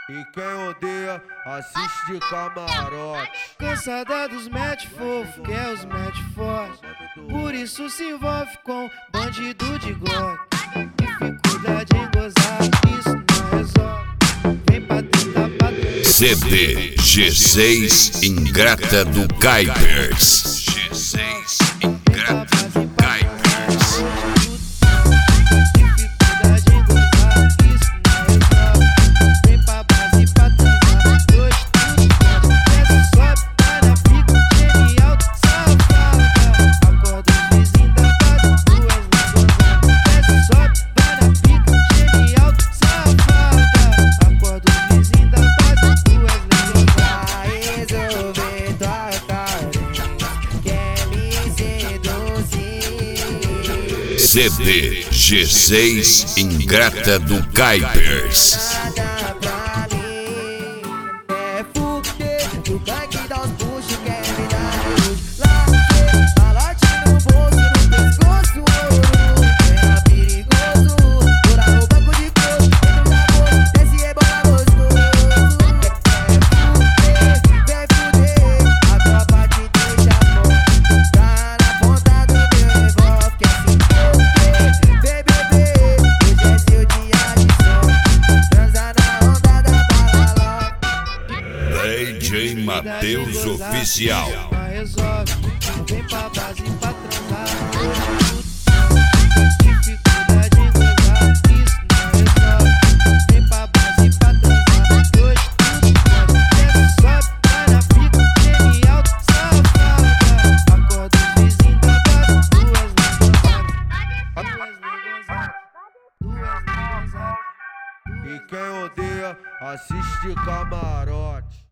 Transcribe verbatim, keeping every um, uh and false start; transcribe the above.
E quem odeia, assiste de camarote. Cansada dos match fofo, quer os match forte. Por isso se envolve com bandido de Glock. Dificuldade em gozar, isso não resolve. Vem pra tentar bater. C D G seis Ingrata do Kaipers. G seis Ingrata do Kaipers. C D G seis Ingrata do Kaipers. É fuder, tu vai que dá os puxos, quer me dar hoje. Lá, malote no bolso, no pescoço, ouro. É perigoso, furar no banco de couro. Dentro da boca, desce e rebola gostoso. É fuder, vem fuder, a tropa te deixa fora. Tá na ponta do meu revólver, que assim D J Matheus Oficial. Vem pra base pra transar. Dificuldade em gozar, isso não resolve. Vem pra base pra transar. Hoje tudo pode. Desce, sobe, vai na pica, genial, safada. Acorda os vizinhos da base, duas negozadas. Duas negozadas. Duas negozadas. E quem odeia, assiste de camarote.